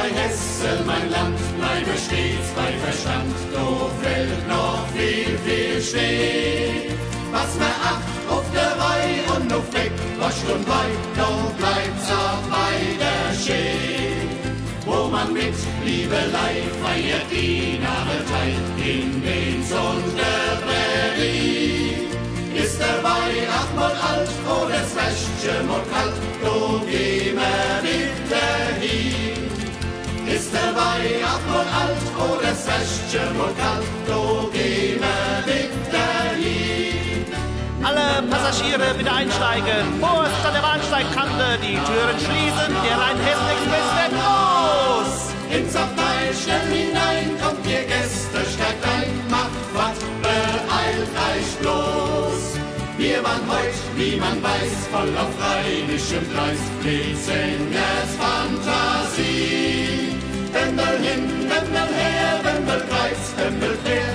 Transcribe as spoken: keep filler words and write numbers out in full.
bei Hessen, mein Land, bleibe stets bei Verstand. Do fällt noch viel, viel Schnee. Was mir acht auf der Reihe und auf weg, wascht und weit, doch bleibt's auch weiter schön. Wo man mit Liebelei feiert die Narretei in den Sohn der Prärie. Ist der Weih achtmal alt oder das Wäschchen mal kalt, do geh mir wieder hin. Ist der Weih achtmal alt oder das Wäschchen mal kalt, do geh mir wieder hin. Alle Passagiere bitte einsteigen. Vorsicht an der Bahnsteigkante, die Türen schließen, der Rhein-Hessen-Express fährt los. Ins Abteil schnell hinein, kommt ihr Gäste, steigt ein, macht wat, beeilt euch bloß. Wir waren heut, wie man weiß, voll auf rheinischem Gleis, Blitzingers Fantasie. Wendel hin, Wendel her, Wendel kreuz, Wendel quer,